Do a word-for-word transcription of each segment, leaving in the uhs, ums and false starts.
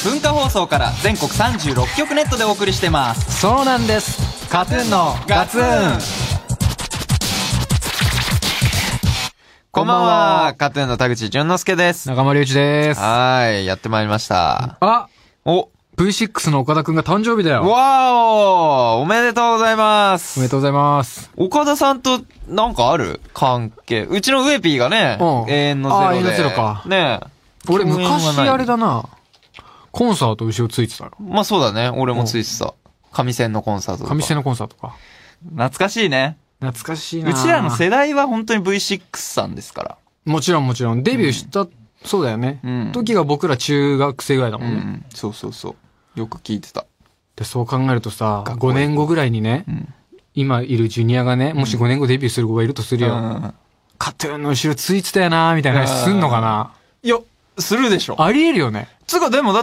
文化放送から全国さんじゅうろっきょくネットでお送りしてます。 そうなんです。カトゥーンのガツン。 こんばんは、カトゥーンの田口淳之介です。 中丸雄一です。 はーい、やってまいりました。 あおブイシックス の岡田くんが誕生日だよ。 わーお、おめでとうございます。 おめでとうございます。 岡田さんとなんかある関係？うちのウエピーがね、 うん、 永遠のゼロで。 あ、永遠のゼロか。 ねえ。 俺昔あれだな。コンサート後ろついてたよ。 まあそうだね。俺もついてた。上線のコンサートとか。 上線のコンサートか。 懐かしいね。 懐かしいな。 うちらの世代は本当に ブイシックス さんですから。 もちろんもちろん。デビューした、うん、そうだよね。うん。時が僕ら中学生ぐらいだもんね。うん。 そうそうそう。よく聞いてた。 で、そう考えるとさ、ごねんごぐらいにね、うん、今いるジュニアがね、もしごねんごデビューする子がいるとするよ。うん、カトゥーンの後ろついてたよなーみたいな話すんのかな。 いや、するでしょ。 ありえるよね。 つうかでもだって、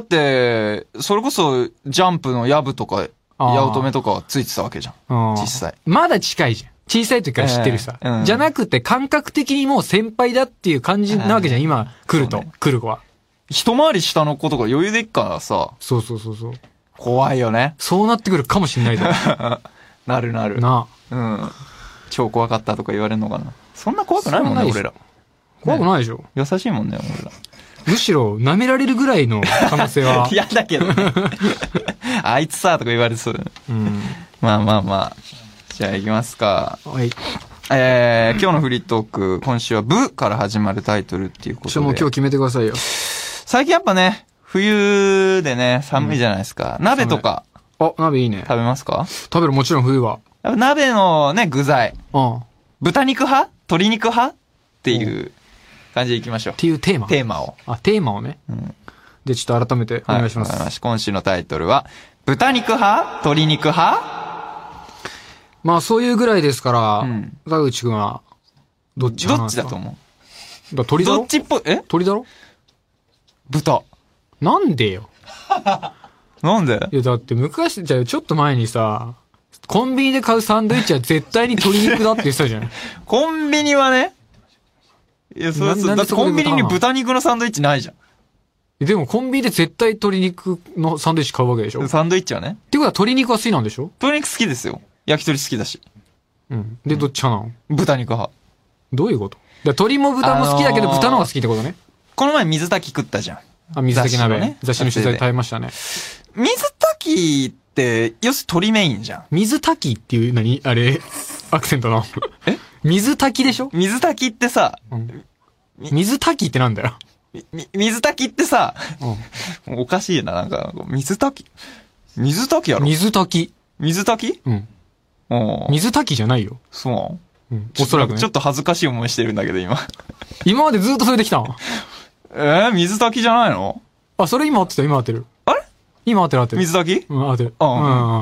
それこそジャンプのヤブとか、八乙女とかはついてたわけじゃん。実際。 まだ近いじゃん。小さい時から知ってるさ。えーうん、じゃなくて感覚的にもう先輩だっていう感じなわけじゃん。今来ると。ね、来る子は。 一回り下の子とか余裕でいっからさ。 そうそうそうそう。 怖いよね。 そうなってくるかもしんないだなるなる。 なあ。うん。超怖かったとか言われるのかな。そんな怖くないもんね、俺ら。 怖くないでしょ、ね、 優しいもんね、俺ら。 むしろ舐められるぐらいの可能性は。 嫌だけどね。あいつさ、とか言われそう。うん。まあまあまあ。じゃあ行きますか。 はい。 えー、今日のフリートーク、今週はブから始まるタイトルっていうことで。 もう今日決めてくださいよ。 最近やっぱね、冬でね、寒いじゃないですか。うん、鍋とか。 あ、鍋いいね。 食べますか？ 食べる、もちろん冬は。 鍋のね、具材。 うん。 豚肉派？鶏肉派？っていう感じでいきましょう。 っていうテーマ。 テーマを。 あ、テーマをね。うん。で、ちょっと改めてお願いします。 はい、わかりました。今週のタイトルは、豚肉派？鶏肉派？ まあそういうぐらいですから、うん、田口くんは、どっち派なんですか？ どっちだと思う？ だ鳥だろ？ どっちっぽい、え？ 鳥だろ？ 豚。 なんでよ。 なんで？ いやだって昔、じゃあちょっと前にさ、コンビニで買うサンドイッチは絶対に鶏肉だって言ってたじゃん。 コンビニはね。いや、そうそう。だってコンビニに豚肉のサンドイッチないじゃん。 でもコンビニで絶対鶏肉のサンドイッチ買うわけでしょ？ サンドイッチはね。 ってことは鶏肉は好きなんでしょ？ 鶏肉好きですよ。焼き鳥好きだし。 うん。で、どっち派なの？ 豚肉派。 どういうこと？鶏も豚も好きだけど豚の方が好きってことね。 この前水炊き食ったじゃん。 あ、水炊き鍋ね。雑誌の取材で食べましたね。 水炊きって、要するに鶏メインじゃん。 水炊きっていう何あれ、アクセントな。え水炊きでしょ？ 水炊きってさ、うん、 水炊きってなんだよ。 み、水炊きってさ、うん、おかしいな、なんか、水炊き水炊きやろ？ 水炊き。 水炊き？うん。 水炊きじゃないよ。 そう、 うん、おそらくね。 ちょっと恥ずかしい思いしてるんだけど、今。 今までずっとそれできたの？ えー、水炊きじゃないの？あ、 それ今合ってた、今合ってる。 あれ？ 今合ってる合ってる。 水炊き？ うん、合ってる。 うん。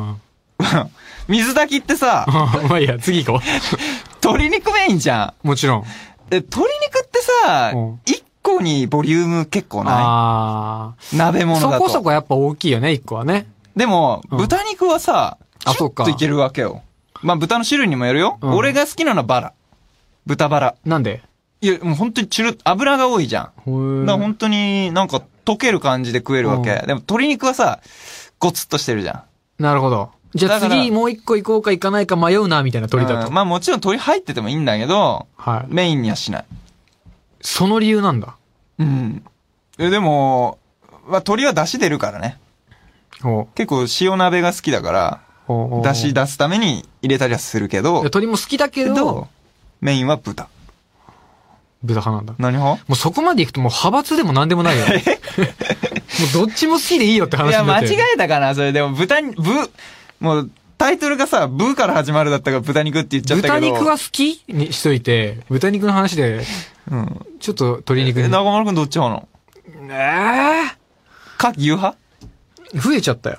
うん。水炊きってさ、 まあいいや、次行こう。 鶏肉メインじゃん。もちろん。 え、鶏肉ってさ、一個にボリューム結構ない？あー。鍋物だと。 そこそこやっぱ大きいよね、一個はね。 でも、うん、豚肉はさ、あ、そっか。ちょっといけるわけよ。まあ豚の種類にもよるよ。うん、俺が好きなのはバラ。豚バラ。 なんで？ いや、もう本当にチュル、油が多いじゃん。だから本当になんか溶ける感じで食えるわけ。でも鶏肉はさ、ゴツッとしてるじゃん。なるほど。じゃあ次もう一個行こうか行かないか迷うな、みたいな鶏だと。 うん、まあもちろん鶏入っててもいいんだけど、はい。メインにはしない。 その理由なんだ。 うん。え、でも、まあ鶏は出汁出るからね。結構塩鍋が好きだから、出汁出すために入れたりはするけど、 鶏も好きだけど、 メインは豚。 豚派なんだ。 何派？ もうそこまで行くともう派閥でも何でもないよ。もうどっちも好きでいいよって話になってる。 いや、間違えたかなそれでも豚に、ブ、もうタイトルがさ、ブーから始まるだったから豚肉って言っちゃったけど。 豚肉は好きにしといて、豚肉の話で、うん。ちょっと鶏肉に。 え、中丸くんどっち派なの？えー。か、牛派？ 増えちゃったよ。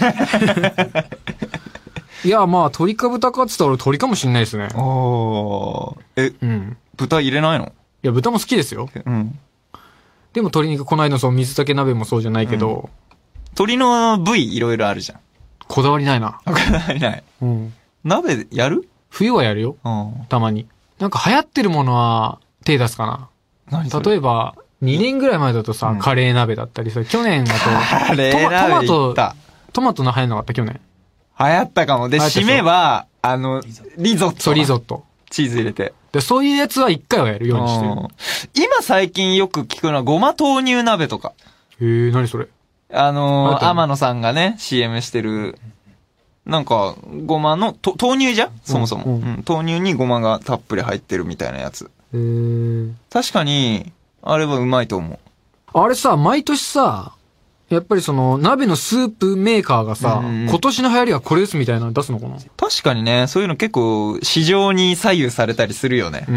いや、まあ、鶏か豚かって言ったら俺鶏かもしんないですね。 ああ。え、うん。豚入れないの？ いや、豚も好きですよ。うん。でも鶏肉、こないのその水炊き鍋もそうじゃないけど、うん、 鶏の部位いろいろあるじゃん。 こだわりないな。 こだわりない。うん。鍋やる？ 冬はやるよ。うん。たまに。なんか流行ってるものは手出すかな。何それ？例えば、 にねんぐらい前だとさ、うん、カレー鍋だったりさ、去年だと、 カレー鍋トマト、トマトの流行んなかった去年。 流行ったかも。で、締めは、あの、リゾット。 そう、リゾット。 チーズ入れて。 で、そういうやつは一回はやるようにしてる。 今最近よく聞くのは、ごま豆乳鍋とか。 へー、何それ？ あのー、天野さんがね、シーエム してる、なんか、ごまの、と、豆乳じゃんそもそも、うんうん。豆乳にごまがたっぷり入ってるみたいなやつ。 へー。 確かに、あれはうまいと思う。 あれさ、毎年さ、やっぱりその、鍋のスープメーカーがさ、うんうん、今年の流行りはこれですみたいなの出すのかな？ 確かにね、そういうの結構、市場に左右されたりするよね。 うん。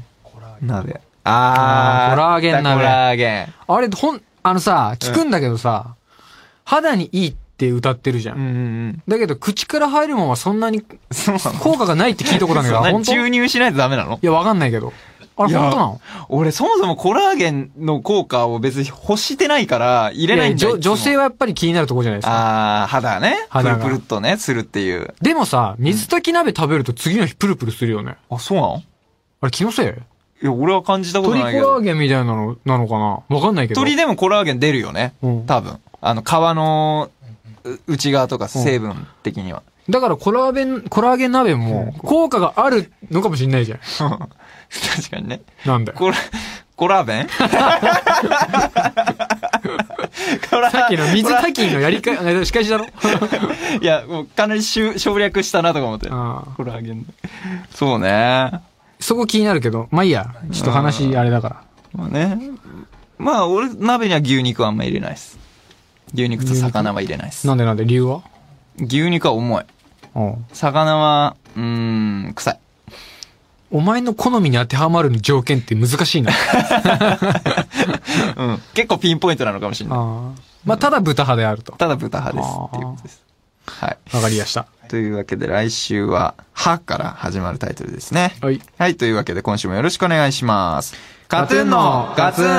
鍋。あー。 コラーゲン鍋。 コラーゲン。 あれ、ほん、あのさ、聞くんだけどさ、うん、肌にいいって歌ってるじゃん。 うんうんうん、 だけど、口から入るもんはそんなに、効果がないって聞いたことあるんだけど、 本当？注入しないとダメなの？ いや、わかんないけど。あれ、本当なの？ 俺、そもそもコラーゲンの効果を別に欲してないから、入れないんだよ。 女性はやっぱり気になるところじゃないですか。 あー、肌ね。肌が。プルプルっとね、するっていう。 でもさ、水炊き鍋食べると次の日プルプルするよね。 あ、そうなの？ あれ、気のせい？ いや、俺は感じたことないけど。 鶏コラーゲンみたいなの、なのかな？わかんないけど。 鶏でもコラーゲン出るよね。うん、多分。あの、皮の内側とか成分的には。 うん、だからコラーゲン、コラーゲン鍋も効果があるのかもしれないじゃん。 確かにね。 なんだよ。 コラ、コラーベンさっきの水炊きのやりか、仕返しだろいや、もうかなり省略したなとか思って。 あコラーゲン。そうね。 そこ気になるけど、まあいいや。ちょっと話あれだから。 まあね。まあ俺、鍋には牛肉はあんま入れないです。牛肉と魚は入れないです。 なんでなんで理由は？ 牛肉は重い。魚は、うーん、臭い。 お前の好みに当てはまる条件って難しいな。 うん。結構ピンポイントなのかもしれない。 あまあ、ただ豚派であると。 ただ豚派ですっていうことです。はい。 わかりました。 というわけで来週は、はから始まるタイトルですね。 はい。 はい。というわけで今週もよろしくお願いします。カトゥーンのガツン。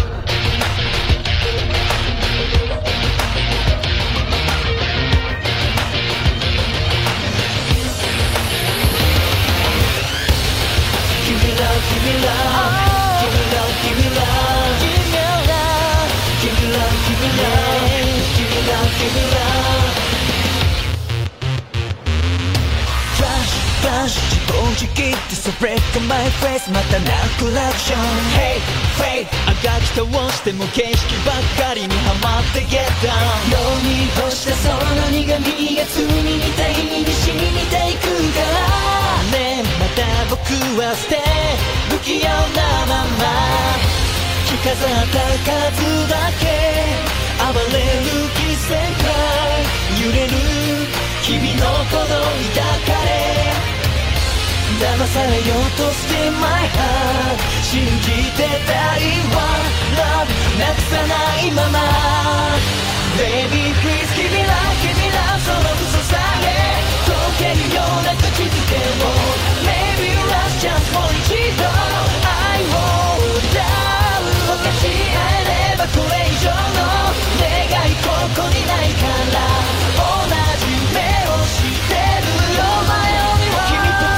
自分ってそれがマイフェイスまたなクラクション Hey Fate あがき倒しても景色ばっかりにハマって Get down ように干したその苦味が罪みたいに染みていくからねえまた僕は捨て不器用なまま着飾った数だけ暴れる季節から揺れる日々のこの抱かれ騙されようと Still my heart 信じてたいわ Love なくさないまま Baby please give me love give me love その嘘さえ溶けるような口づけを Maybe last chance もう一度愛を歌う分かち合えればこれ以上の願いここにないから同じ目をしてるよ前を見は君と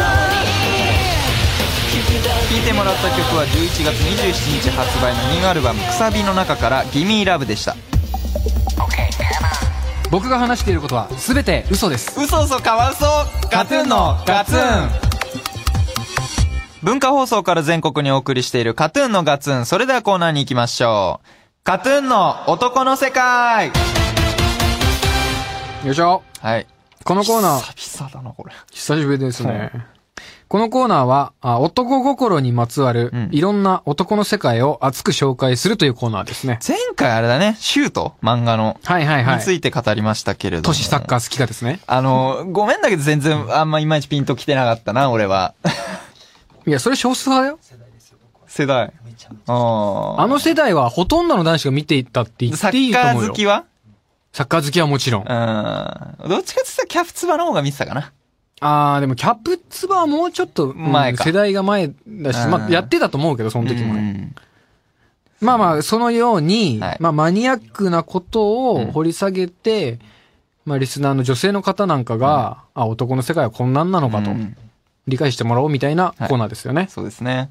聴いてもらった曲はじゅういちがつにじゅうしちにち発売のニューアルバム「くさび」の中から「ギミーラブ」でした。 僕が話していることは全て嘘です。 嘘嘘かわうそうカトゥーンのガツン。文化放送から全国にお送りしているカトゥーンのガツン。それではコーナーに行きましょう。カトゥーンの男の世界。 よいしょ。 はい。 このコーナー久々だなこれ。 久しぶりですね。このコーナーは、あ男心にまつわる、うん、いろんな男の世界を熱く紹介するというコーナーですね。 前回あれだね、シュート漫画の。 はいはいはい。 について語りましたけれども。 都市サッカー好きかですね。 あの、ごめんだけど全然あんまいまいちピンと来てなかったな、俺は。 いや、それ少数派だよ。 世代。ああの世代はほとんどの男子が見ていったって言っていいと思うよ。 サッカー好きはサッカー好きはもちろん。 うん。どっちかって言ったらキャプツバの方が見てたかな。 あー、でもキャプツバはもうちょっと、 前か、 うん、世代が前だし、まあ、やってたと思うけど、その時もね。まあまあ、そのように、はい、まあマニアックなことを掘り下げて、うん、まあリスナーの女性の方なんかが、うん、あ、男の世界はこんなんなのかと、うん、理解してもらおうみたいなコーナーですよね。はい、 そうですね。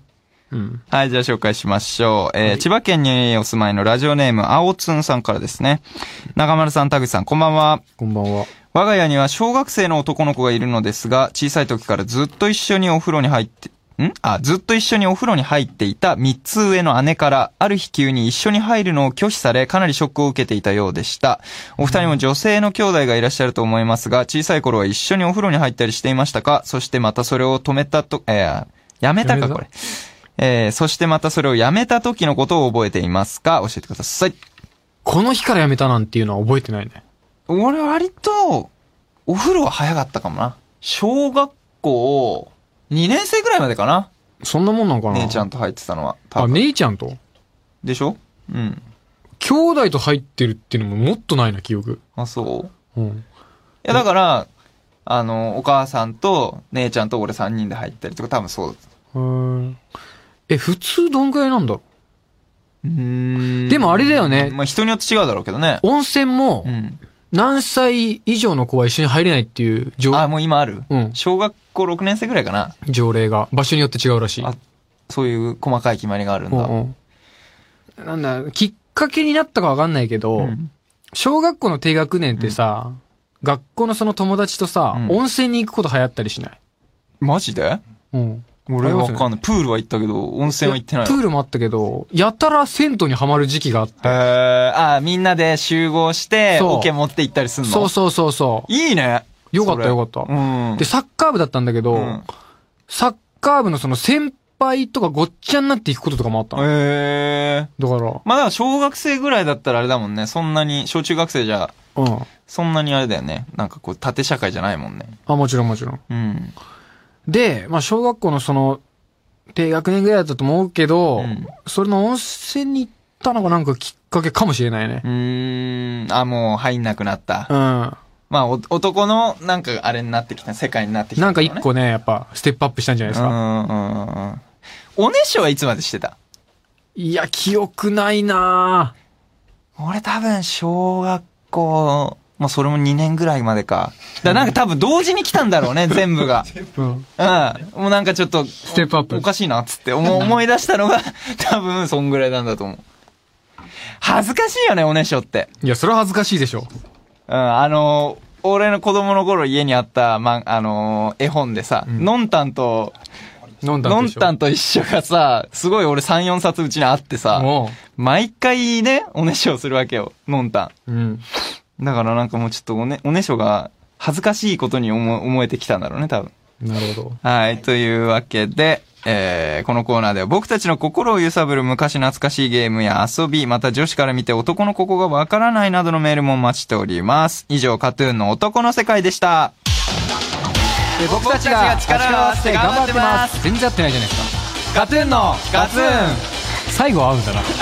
うん。 はい、じゃあ紹介しましょう。えーはい、千葉県にお住まいのラジオネーム、あおつんさんからですね。中丸さん、田口さん、こんばんは。 こんばんは。 我が家には小学生の男の子がいるのですが、小さい時からずっと一緒にお風呂に入って、んあ、ずっと一緒にお風呂に入っていたみっつ上の姉から、ある日急に一緒に入るのを拒否され、かなりショックを受けていたようでした。お二人も女性の兄弟がいらっしゃると思いますが、小さい頃は一緒にお風呂に入ったりしていましたか？そしてまたそれを止めたと、えー、やめたかこれ。えー、そしてまたそれをやめた時のことを覚えていますか？教えてください。 この日からやめたなんていうのは覚えてないね。 俺割と、お風呂は早かったかもな。小学校、にねん生ぐらいまでかな。 そんなもんなんかな。 姉ちゃんと入ってたのは。 あ、姉ちゃんとでしょ？うん。 兄弟と入ってるっていうのももっとないな、記憶。 あ、そう？ うん。 いや、だから、あの、お母さんと姉ちゃんと俺さんにんで入ったりとか多分そうだった。 へー。え、普通どんくらいなんだろう？うーん。 でもあれだよね。 まあ、人によって違うだろうけどね。 温泉も、何歳以上の子は一緒に入れないっていう条、 あ、もう今ある？ うん。 小学校ろくねん生ぐらいかな。 条例が。場所によって違うらしい。 あ、そういう細かい決まりがあるんだ。 うんうん、なんだ、きっかけになったかわかんないけど、うん、小学校の低学年ってさ、うん、学校のその友達とさ、うん、温泉に行くこと流行ったりしない？ マジで？ うん。 俺はわかんない。プールは行ったけど、温泉は行ってない。 プールもあったけど、やたら銭湯にはまる時期があって。 へー。あ、みんなで集合して、桶持って行ったりすんの？ そうそうそうそう。 いいね。 よかったよかった。うん。で、サッカー部だったんだけど、うん、サッカー部のその先輩とかごっちゃになっていくこととかもあったの。 へー。 だから。 まあだから小学生ぐらいだったらあれだもんね。そんなに、小中学生じゃ、うん。そんなにあれだよね。なんかこう、縦社会じゃないもんね。 あ、もちろんもちろん。 うん。 で、まあ小学校のその、低学年ぐらいだったと思うけど、うん、それの温泉に行ったのがなんかきっかけかもしれないね。 うーん。あ、もう入んなくなった。 うん。 まあ、男の、なんかあれになってきた、世界になってきた、ね。 なんか一個ね、やっぱ、ステップアップしたんじゃないですか。うんうんうん。おねしょはいつまでしてた？ いや、記憶ないなぁ。俺多分、小学校、まあそれもにねんぐらいまでか。だなんか多分同時に来たんだろうね、全部が。うん。うん。もうなんかちょっと、 ステップアップ。 おかしいな、っつって思思い出したのが、多分、そんぐらいなんだと思う。恥ずかしいよね、おねしょって。 いや、それは恥ずかしいでしょ。 うん、あのー、俺の子供の頃家にあった、ま、あのー、絵本でさ、うん、のんたんと、 のんたんとのんたんと一緒がさ、すごい俺さん、よんさつうちにあってさ、毎回ね、おねしょするわけよ、のんたん。うん。だからなんかもうちょっとおね、おねしょが恥ずかしいことに思、思えてきたんだろうね、多分。 なるほど。 はい、というわけで、えー、このコーナーでは僕たちの心を揺さぶる昔懐かしいゲームや遊び、また女子から見て男のここがわからないなどのメールもお待ちしております。以上、カトゥーンの男の世界でした。 僕たちが力を合わせて頑張ってます。全然合ってないじゃないですか。カトゥーンのガツン。 最後は合うんだな。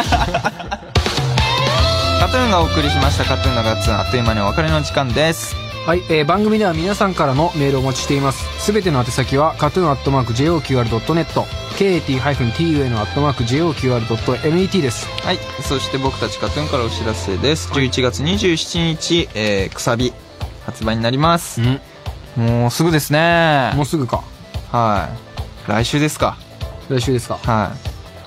カトゥーンがお送りしましたカトゥーンのガツン、あっという間にお別れの時間です。 はい、えー、番組では皆さんからのメールをお待ちしています。すべての宛先は カトゥーンアットマークジェイオーキューアールドットネット ケーエーティー ハイフン ティーユーエヌ アットマークジェイオーキューアールドットネット です。 はい、そして僕たちカトゥーンからお知らせです。じゅういちがつにじゅうしちにち、えー、くさび発売になります。んもうすぐですね。 もうすぐか。 はい。来週ですか。 来週ですか。 はい。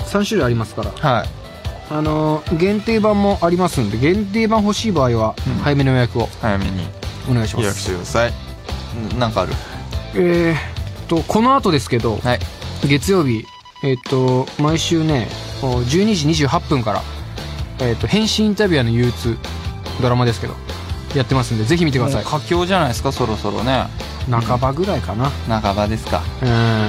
さん種類ありますから。 はい。 あのー、限定版もありますんで、限定版欲しい場合は、早めの予約を、うん、 早めにお願いします。 予約してください。なんかある？ えーと、この後ですけど、 はい、 月曜日、えっ、ー、と、毎週ね、じゅうにじにじゅうはっぷんから、えっ、ー、と、変身インタビュアーの憂鬱、ドラマですけど、やってますんで、ぜひ見てください。 佳境じゃないですか、そろそろね。 半ばぐらいかな。 うん、半ばですか。 うん。 はい。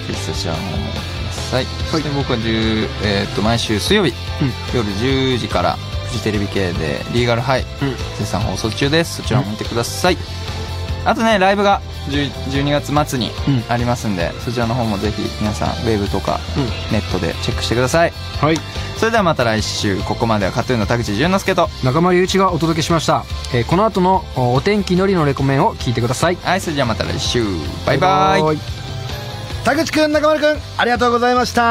ぜひそちらの方もください。そして僕は10、えっ、ー、と、毎週水曜日、うん、夜じゅうじから、フジテレビ系でリーガルハイ、うん、絶賛放送中です。そちらも見てください。うん、あとね、ライブがじゅうにがつ末にありますんで、うん、そちらの方もぜひ皆さんウェブとか、うん、ネットでチェックしてください。 はい。 それではまた来週。ここまではカトゥーンの田口淳之介と中丸雄一がお届けしました。えー、この後のお天気のりのレコメンを聞いてください。 はい、それではまた来週。バイバイ。 田口くん、中丸くん、ありがとうございました。